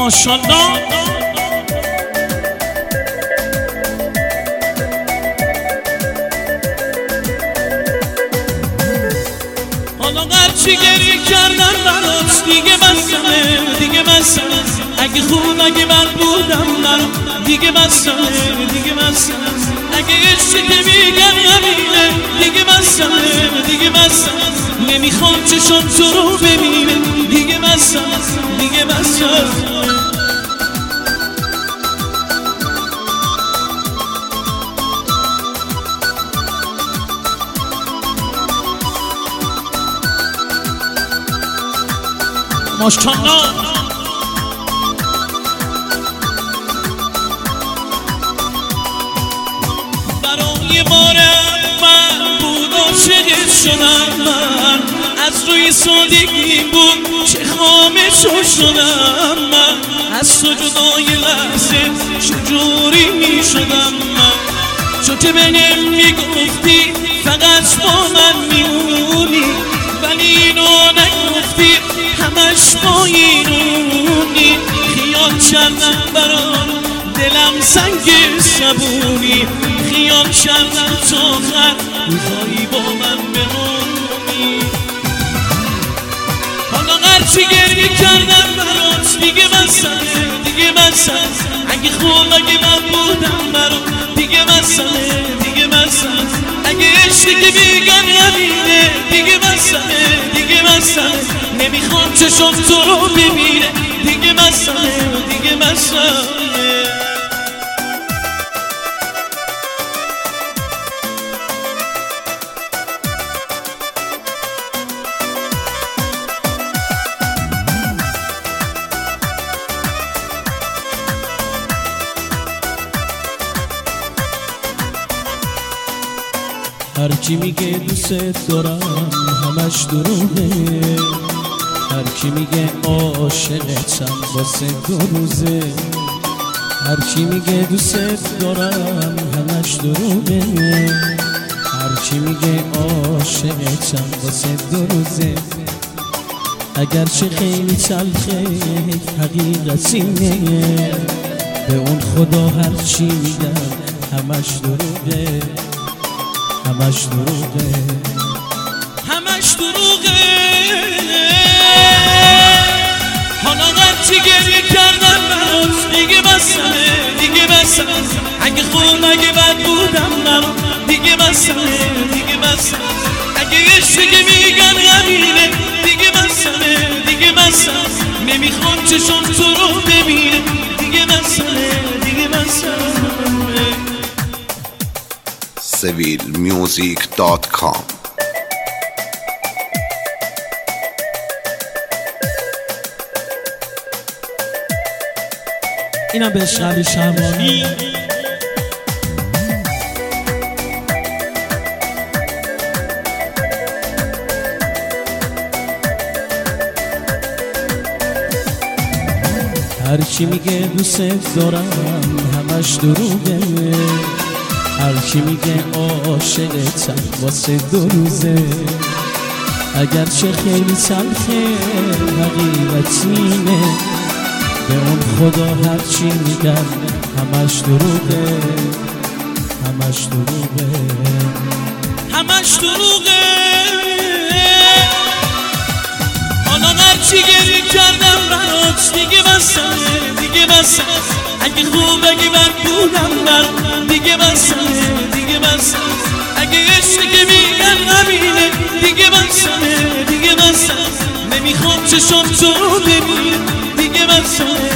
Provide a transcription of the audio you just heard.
ماشاءالله. حالا هرچی گریه کردم برات دیگه بسمه، دیگه بسمه. اگه خوب اگه بد بودم برات دیگه بسمه، دیگه بسمه. اگه عشقی که میگم همینه دیگه بسمه، دیگه بسمه. نمیخوام چشم تو رو ببینه دیگه بسمه، دیگه بسمه. ماشاءالله. برای بار اول بود عاشقت شدم من، از روی سادگی بود چه خامش شدم من، از تو جدای لحظه چجوری می شدم من. چون که بهم میگفتی فقط با من میمونی، ولی اینو نگفتی همش با اینونی. خیال کردم برات دلم سنگ صبونی، خیال کردم تا آخر میخوایی با من بمونی. حالا هرچی گریه کردم برات دیگه بسمه، دیگه بسمه. اگه خوب اگه من بودم برات دیگه بسمه، دیگه بسمه. اگه عشقی که میگم همینه دیگه بسمه، دیگه بسمه. نمیخوام چشم تو رو ببینه دیگه بسمه، دیگه بسمه. هرکی میگه دوست دارم همش دروغه، هرکی میگه عاشقتم واسه 2 روزه، هرکی میگه دوست دارم همش دروغه، هرکی میگه عاشقتم واسه 2 روزه. اگرچه خیلی تلخه حقیقت اینه، به اون خدا هرچی میگم همش دروغه، همش دروغه، همش دروغه. حالا هرچی گریه کردم برات دیگه بسمه، دیگه بسمه. اگه خوب اگه بد بودم برات دیگه بسمه، دیگه بسمه. اگه عشقی که میگن همینه دیگه بسمه، دیگه بسمه. نمیخوام چشم تو رو ببینه دیگه بسمه، دیگه بسمه. civilmusic.com. اینم به شبی شبانی. هرچی میگه دوست دارم همش دروغه، هرکی میگه عاشقتم واسه 2 روزه. اگرچه خیلی تلخه حقیقت اینه، به اون خدا هرچی میگم همش دروغه، همش دروغه، همش دروغه. حالا هرچی گریه کردم برات دیگه بسمه، دیگه بسمه. اگه خوب اگه بد بودم برات دیگه بسمه، دیگه بسمه. اگه عشقی که میگن همینه دیگه بسمه، دیگه بسمه. نمیخوام چشم تو رو ببینه دیگه بسمه،